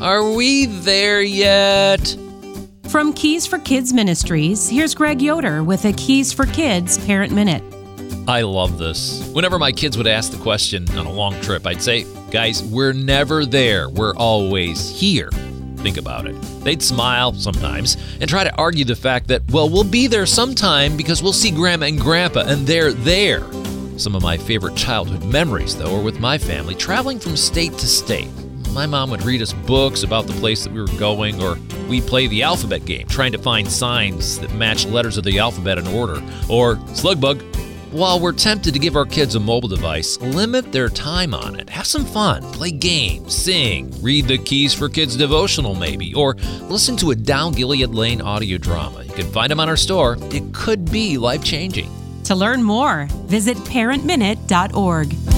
Are we there yet? From Keys for Kids Ministries, here's Greg Yoder with a Keys for Kids Parent Minute. I love this. Whenever my kids would ask the question on a long trip, I'd say, guys, we're never there. We're always here. Think about it. They'd smile sometimes and try to argue the fact that, well, we'll be there sometime because we'll see Grandma and Grandpa and they're there. Some of my favorite childhood memories, though, are with my family traveling from state to state. My mom would read us books about the place that we were going, or we'd play the alphabet game, trying to find signs that match letters of the alphabet in order, or slug bug. While we're tempted to give our kids a mobile device, limit their time on it. Have some fun, play games, sing, read the Keys for Kids devotional maybe, or listen to a Down Gilead Lane audio drama. You can find them on our store. It could be life-changing. To learn more, visit parentminute.org.